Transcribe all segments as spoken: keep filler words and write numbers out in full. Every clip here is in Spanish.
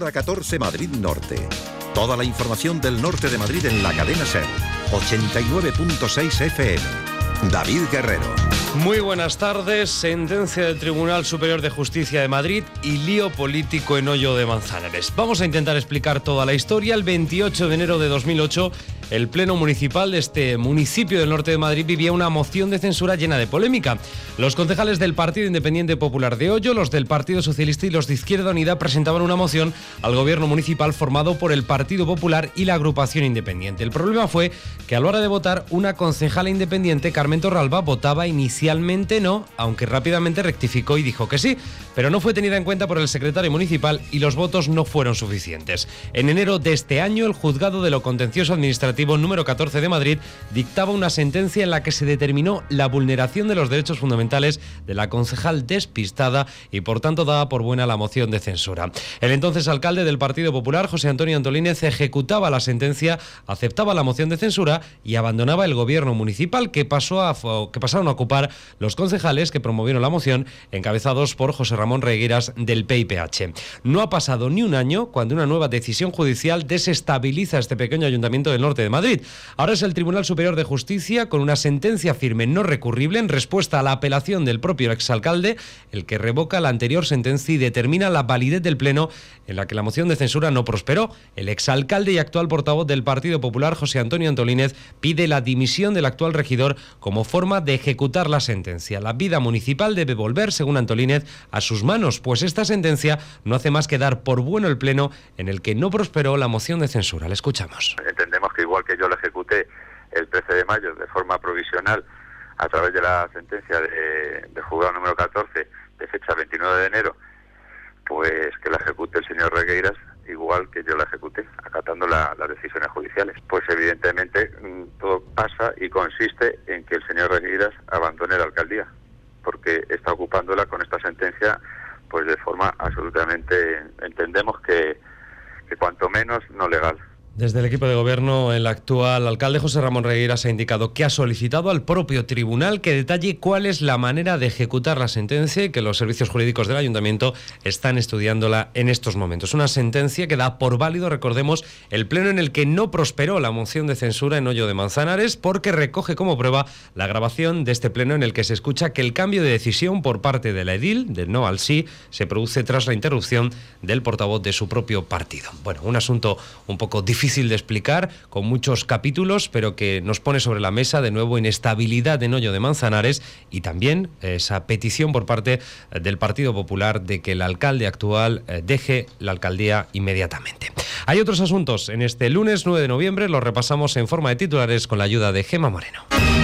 Hora catorce Madrid Norte. Toda la información del norte de Madrid en la cadena SER. ochenta y nueve punto seis F M. David Guerrero. Muy buenas tardes. Sentencia del Tribunal Superior de Justicia de Madrid y lío político en Hoyo de Manzanares. Vamos a intentar explicar toda la historia. El veintiocho de enero de dos mil ocho, el Pleno Municipal de este municipio del norte de Madrid vivía una moción de censura llena de polémica. Los concejales del Partido Independiente Popular de Hoyo, los del Partido Socialista y los de Izquierda Unida presentaban una moción al gobierno municipal formado por el Partido Popular y la agrupación independiente. El problema fue que a la hora de votar, una concejala independiente, Carmen Torralba, votaba inicialmente no, aunque rápidamente rectificó y dijo que sí, pero no fue tenida en cuenta por el secretario municipal y los votos no fueron suficientes. En enero de este año, el Juzgado de lo Contencioso Administrativo número catorce de Madrid dictaba una sentencia en la que se determinó la vulneración de los derechos fundamentales de la concejal despistada y por tanto daba por buena la moción de censura. El entonces alcalde del Partido Popular, José Antonio Antolínez, ejecutaba la sentencia, aceptaba la moción de censura y abandonaba el gobierno municipal, que pasó a, que pasaron a ocupar los concejales que promovieron la moción, encabezados por José Ramón Regueras del P I P H. No ha pasado ni un año cuando una nueva decisión judicial desestabiliza este pequeño ayuntamiento del norte de Madrid. Ahora es el Tribunal Superior de Justicia, con una sentencia firme no recurrible en respuesta a la apelación del propio exalcalde, el que revoca la anterior sentencia y determina la validez del Pleno, en la que la moción de censura no prosperó. El exalcalde y actual portavoz del Partido Popular, José Antonio Antolínez, pide la dimisión del actual regidor como forma de ejecutar la sentencia. La vida municipal debe volver, según Antolínez, a sus manos, pues esta sentencia no hace más que dar por bueno el Pleno en el que no prosperó la moción de censura. Le escuchamos. Entendemos que igual que yo lo ejecuté el trece de mayo de forma provisional a través de la sentencia de, de juzgado número catorce de fecha veintinueve de enero, pues que la ejecute el señor Regueiras igual que yo la ejecuté, acatando la, las decisiones judiciales. Pues evidentemente todo pasa y consiste en que el señor Regueiras abandone la alcaldía, porque está ocupándola con esta sentencia pues de forma absolutamente, entendemos que, que cuanto menos no legal. Desde el equipo de gobierno, el actual alcalde José Ramón Regueras ha indicado que ha solicitado al propio tribunal que detalle cuál es la manera de ejecutar la sentencia y que los servicios jurídicos del ayuntamiento están estudiándola en estos momentos. Una sentencia que da por válido, recordemos, el pleno en el que no prosperó la moción de censura en Hoyo de Manzanares, porque recoge como prueba la grabación de este pleno en el que se escucha que el cambio de decisión por parte de la edil, del no al sí, se produce tras la interrupción del portavoz de su propio partido. Bueno, un asunto un poco difícil difícil de explicar, con muchos capítulos, pero que nos pone sobre la mesa de nuevo inestabilidad en Hoyo de Manzanares y también esa petición por parte del Partido Popular de que el alcalde actual deje la alcaldía inmediatamente. Hay otros asuntos. En este lunes nueve de noviembre los repasamos en forma de titulares con la ayuda de Gemma Moreno.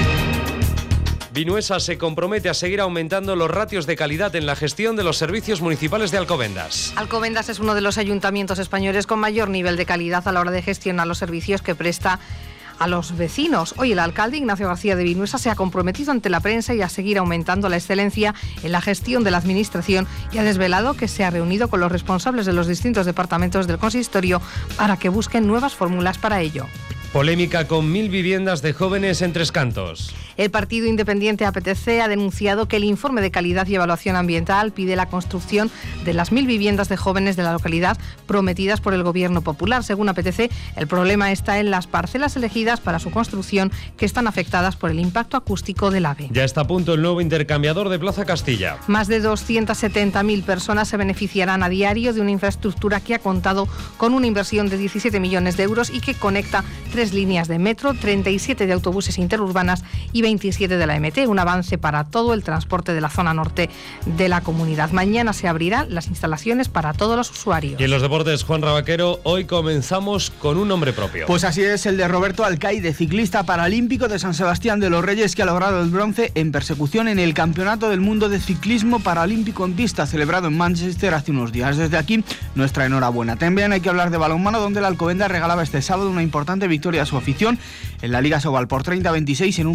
Vinuesa se compromete a seguir aumentando los ratios de calidad en la gestión de los servicios municipales de Alcobendas. Alcobendas es uno de los ayuntamientos españoles con mayor nivel de calidad a la hora de gestionar los servicios que presta a los vecinos. Hoy el alcalde Ignacio García de Vinuesa se ha comprometido ante la prensa y a seguir aumentando la excelencia en la gestión de la administración y ha desvelado que se ha reunido con los responsables de los distintos departamentos del consistorio para que busquen nuevas fórmulas para ello. Polémica con mil viviendas de jóvenes en Tres Cantos. El Partido Independiente A P T C ha denunciado que el informe de calidad y evaluación ambiental pide la construcción de las mil viviendas de jóvenes de la localidad prometidas por el Gobierno Popular. Según A P T C, el problema está en las parcelas elegidas para su construcción, que están afectadas por el impacto acústico del AVE. Ya está a punto el nuevo intercambiador de Plaza Castilla. Más de doscientas setenta mil personas se beneficiarán a diario de una infraestructura que ha contado con una inversión de diecisiete millones de euros y que conecta tres líneas de metro, treinta y siete de autobuses interurbanas y veintisiete de la M T, un avance para todo el transporte de la zona norte de la comunidad. Mañana se abrirán las instalaciones para todos los usuarios. Y en los deportes, Juan Rabaquero, hoy comenzamos con un nombre propio. Pues así es, el de Roberto Alcaide, ciclista paralímpico de San Sebastián de los Reyes, que ha logrado el bronce en persecución en el Campeonato del Mundo de Ciclismo Paralímpico en Pista, celebrado en Manchester hace unos días. Desde aquí, nuestra enhorabuena. También hay que hablar de balonmano, donde el Alcobendas regalaba este sábado una importante victoria a su afición en la Liga Sobal por treinta a veintiséis en un partido muy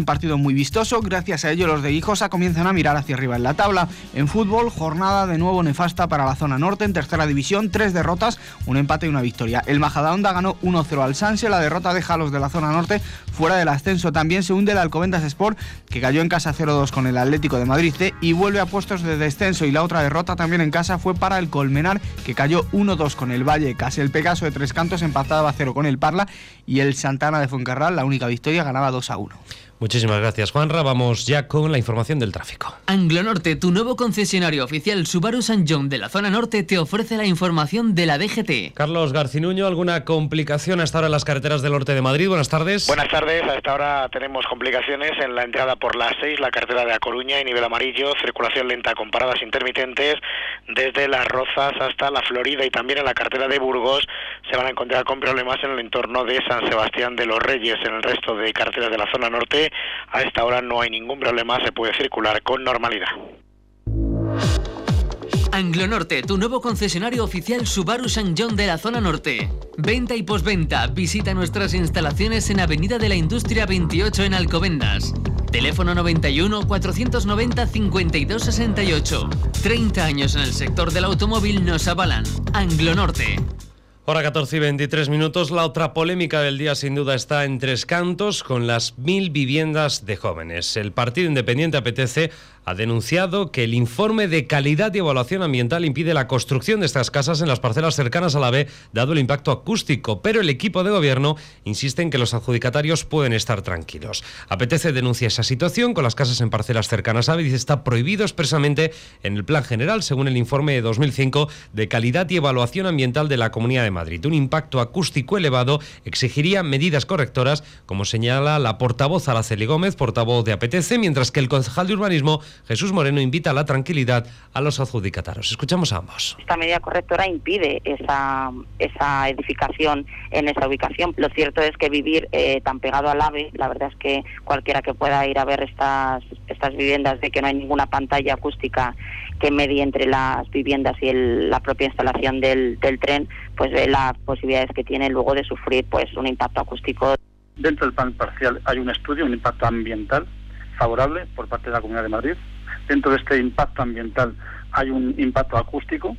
muy vistoso. Gracias a ello los de Guijosa comienzan a mirar hacia arriba en la tabla. En fútbol, jornada de nuevo nefasta para la zona norte. En tercera división, tres derrotas, un empate y una victoria. El Majadahonda ganó uno cero al Sanse. La derrota deja a los de la zona norte fuera del ascenso. También se hunde el Alcobendas Sport, que cayó en casa cero dos con el Atlético de Madrid C y vuelve a puestos de descenso. Y la otra derrota también en casa fue para el Colmenar, que cayó uno dos con el Vallecas. El Pegaso de Tres Cantos empataba a cero con el Parla y el Santana de Fuencarral, la única victoria, ganaba dos a uno. Muchísimas gracias, Juanra. Vamos ya con la información del tráfico. Anglonorte, tu nuevo concesionario oficial Subaru San John de la zona norte, te ofrece la información de la D G T. Carlos Garcinuño, ¿alguna complicación hasta ahora en las carreteras del norte de Madrid? Buenas tardes. Buenas tardes. A esta hora tenemos complicaciones en la entrada por la seis, la carretera de A Coruña y nivel amarillo, circulación lenta con paradas intermitentes desde Las Rozas hasta La Florida, y también en la carretera de Burgos se van a encontrar con problemas en el entorno de San Sebastián de los Reyes. En el resto de carreteras de la zona norte a esta hora no hay ningún problema, se puede circular con normalidad. Anglonorte, tu nuevo concesionario oficial Subaru San John de la zona norte. Venta y postventa. Visita nuestras instalaciones en Avenida de la Industria veintiocho en Alcobendas. Teléfono noventa y uno, cuatrocientos noventa, cincuenta y dos sesenta y ocho. treinta años en el sector del automóvil nos avalan. Anglonorte. Hora catorce y veintitrés minutos. La otra polémica del día sin duda está en Tres Cantos con las mil viviendas de jóvenes. El Partido Independiente A P T C ha denunciado que el informe de calidad y evaluación ambiental impide la construcción de estas casas en las parcelas cercanas a la B, dado el impacto acústico, pero el equipo de gobierno insiste en que los adjudicatarios pueden estar tranquilos. A P T C denuncia esa situación con las casas en parcelas cercanas a B y dice está prohibido expresamente en el Plan General, según el informe de dos mil cinco de calidad y evaluación ambiental de la Comunidad de Madrid. Un impacto acústico elevado exigiría medidas correctoras, como señala la portavoz Araceli Gómez, portavoz de A P T C, mientras que el concejal de urbanismo Jesús Moreno invita a la tranquilidad a los adjudicatarios. Escuchamos a ambos. Esta medida correctora impide esa, esa edificación en esa ubicación. Lo cierto es que vivir eh, tan pegado al AVE, la verdad es que cualquiera que pueda ir a ver estas, estas viviendas, de que no hay ninguna pantalla acústica que medie entre las viviendas y el, la propia instalación del, del tren, pues ve las posibilidades que tiene luego de sufrir pues un impacto acústico. Dentro del plan parcial hay un estudio, un impacto ambiental favorable por parte de la Comunidad de Madrid. Dentro de este impacto ambiental hay un impacto acústico.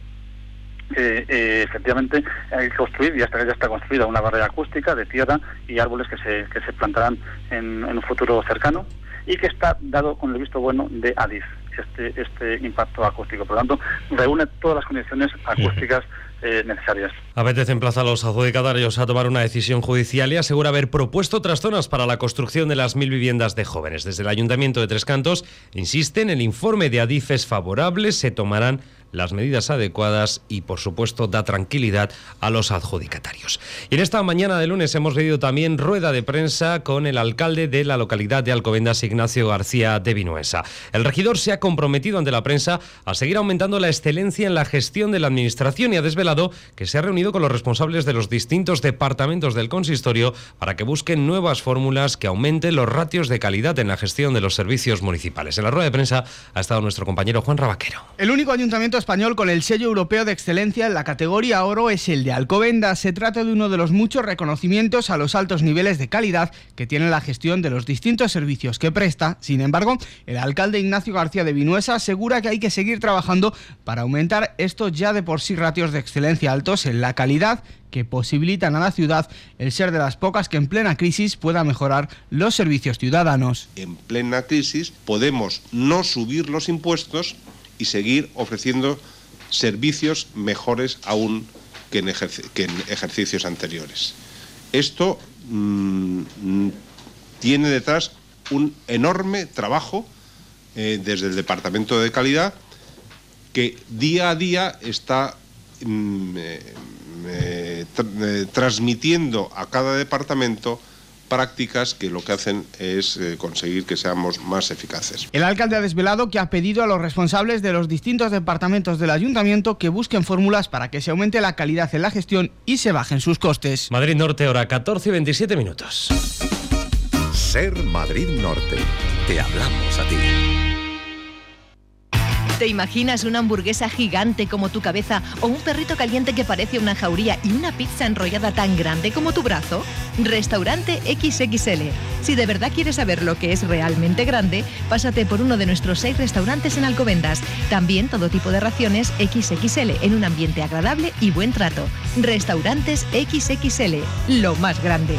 Eh, eh, efectivamente hay que construir, y hasta que ya está construida, una barrera acústica de tierra y árboles que se, que se plantarán en, en un futuro cercano, y que está dado con el visto bueno de ADIF, este, este impacto acústico. Por lo tanto, reúne todas las condiciones acústicas eh, necesarias. A P T C emplaza a los adjudicatarios a tomar una decisión judicial y asegura haber propuesto otras zonas para la construcción de las mil viviendas de jóvenes. Desde el Ayuntamiento de Tres Cantos insisten, el informe de ADIF es favorable, se tomarán las medidas adecuadas y, por supuesto, da tranquilidad a los adjudicatarios. Y en esta mañana de lunes hemos leído también rueda de prensa con el alcalde de la localidad de Alcobendas, Ignacio García de Vinuesa. El regidor se ha comprometido ante la prensa a seguir aumentando la excelencia en la gestión de la administración y ha desvelado que se ha reunido con los responsables de los distintos departamentos del consistorio para que busquen nuevas fórmulas que aumenten los ratios de calidad en la gestión de los servicios municipales. En la rueda de prensa ha estado nuestro compañero Juan Rabaquero. El único ayuntamiento español con el sello europeo de excelencia en la categoría oro es el de Alcobendas. Se trata de uno de los muchos reconocimientos a los altos niveles de calidad que tiene la gestión de los distintos servicios que presta. Sin embargo, el alcalde Ignacio García de Vinuesa asegura que hay que seguir trabajando para aumentar estos ya de por sí ratios de excelencia altos en la calidad que posibilitan a la ciudad el ser de las pocas que en plena crisis pueda mejorar los servicios ciudadanos. En plena crisis podemos no subir los impuestos y seguir ofreciendo servicios mejores aún que en, ejerc- que en ejercicios anteriores. Esto mmm, tiene detrás un enorme trabajo eh, desde el Departamento de Calidad, que día a día está mmm, eh, eh, tr- eh, transmitiendo a cada departamento prácticas que lo que hacen es eh, conseguir que seamos más eficaces. El alcalde ha desvelado que ha pedido a los responsables de los distintos departamentos del ayuntamiento que busquen fórmulas para que se aumente la calidad en la gestión y se bajen sus costes. Madrid Norte, hora catorce y veintisiete minutos. Ser Madrid Norte. Te hablamos a ti. ¿Te imaginas una hamburguesa gigante como tu cabeza o un perrito caliente que parece una jauría y una pizza enrollada tan grande como tu brazo? Restaurante equis equis ele. Si de verdad quieres saber lo que es realmente grande, pásate por uno de nuestros seis restaurantes en Alcobendas. También todo tipo de raciones equis equis ele en un ambiente agradable y buen trato. Restaurantes equis equis ele, lo más grande.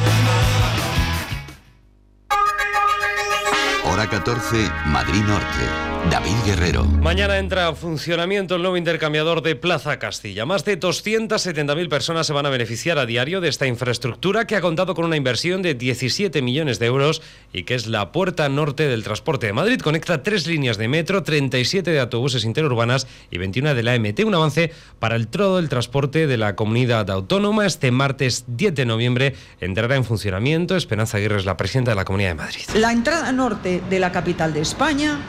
Hora catorce, Madrid Norte. David Guerrero. Mañana entra en funcionamiento el nuevo intercambiador de Plaza Castilla. Más de doscientas setenta mil personas se van a beneficiar a diario de esta infraestructura que ha contado con una inversión de diecisiete millones de euros y que es la puerta norte del transporte de Madrid. Conecta tres líneas de metro, treinta y siete de autobuses interurbanas y veintiuno de la eme te. Un avance para el todo el transporte de la comunidad autónoma. Este martes diez de noviembre entrará en funcionamiento. Esperanza Aguirre es la presidenta de la Comunidad de Madrid. La entrada norte de la capital de España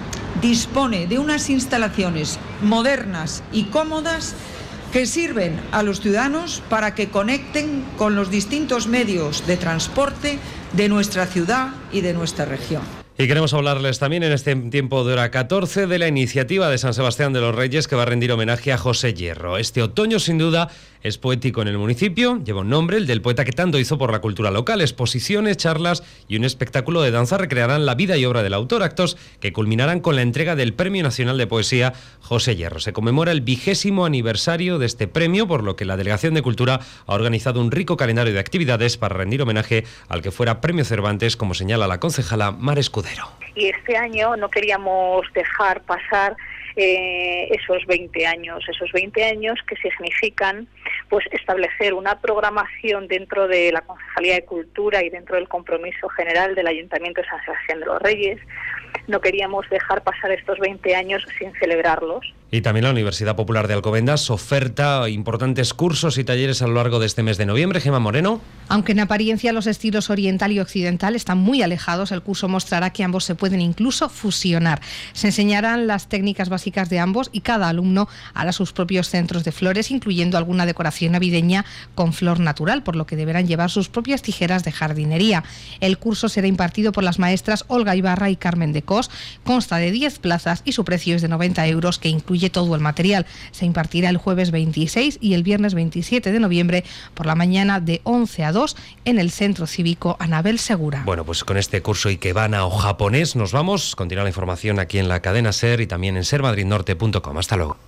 dispone de unas instalaciones modernas y cómodas que sirven a los ciudadanos para que conecten con los distintos medios de transporte de nuestra ciudad y de nuestra región. Y queremos hablarles también en este tiempo de hora catorce de la iniciativa de San Sebastián de los Reyes que va a rendir homenaje a José Hierro. Este otoño, sin duda, es poético en el municipio. Lleva un nombre, el del poeta que tanto hizo por la cultura local. Exposiciones, charlas y un espectáculo de danza recrearán la vida y obra del autor. Actos que culminarán con la entrega del Premio Nacional de Poesía José Hierro. Se conmemora el vigésimo aniversario de este premio, por lo que la Delegación de Cultura ha organizado un rico calendario de actividades para rendir homenaje al que fuera Premio Cervantes, como señala la concejala Mar Escudero. Y este año no queríamos dejar pasar eh, esos veinte años, esos veinte años que significan pues establecer una programación dentro de la Concejalía de Cultura y dentro del compromiso general del Ayuntamiento de San Sebastián de los Reyes. No queríamos dejar pasar estos veinte años sin celebrarlos. Y también la Universidad Popular de Alcobendas oferta importantes cursos y talleres a lo largo de este mes de noviembre. Gemma Moreno. Aunque en apariencia los estilos oriental y occidental están muy alejados, el curso mostrará que ambos se pueden incluso fusionar. Se enseñarán las técnicas básicas de ambos y cada alumno hará sus propios centros de flores, incluyendo alguna decoración navideña con flor natural, por lo que deberán llevar sus propias tijeras de jardinería. El curso será impartido por las maestras Olga Ibarra y Carmen de Cos. Consta de diez plazas y su precio es de noventa euros, que incluye todo el material. Se impartirá el jueves veintiséis y el viernes veintisiete de noviembre por la mañana de once a dos en el Centro Cívico Anabel Segura. Bueno, pues con este curso ikebana o japonés nos vamos. Continúa la información aquí en la cadena SER y también en ser madrid norte punto com. Hasta luego.